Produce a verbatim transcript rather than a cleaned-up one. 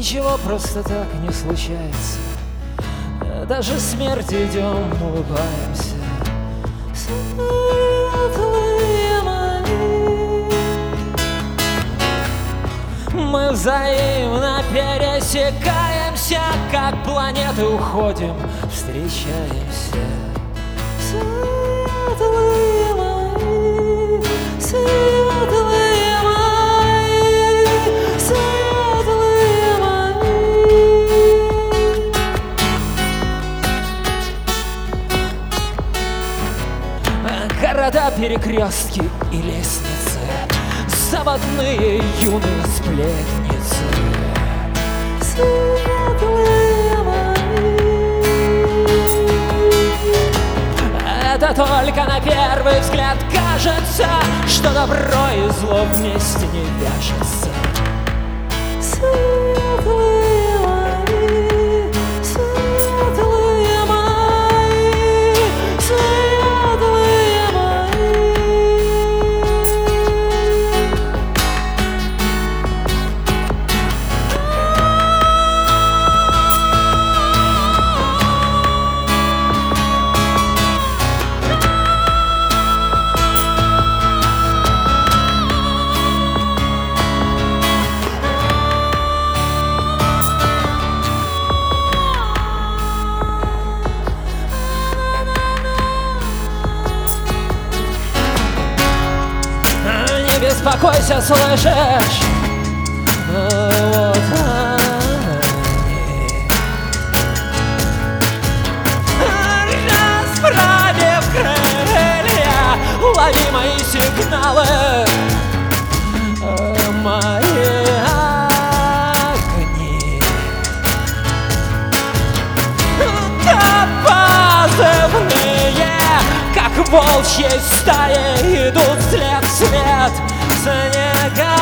Ничего просто так не случается. Даже смерть идем, улыбаемся. Светлые мои, мы взаимно пересекаемся, как планеты уходим, встречаемся. Светлые мои, светлые мои, светлые мои. Города, перекрестки и лестницы, заводные юные сплетницы. Светлые мои, это только на первый взгляд кажется, что добро и зло вместе не вяжется. Светлые мои, светлые мои, светлые мои. Не беспокойся, слышишь? Вот они, расправив крылья, лови мои сигналы, мои огни. Да позывные, как волчьей стаи, идут след в след. Снега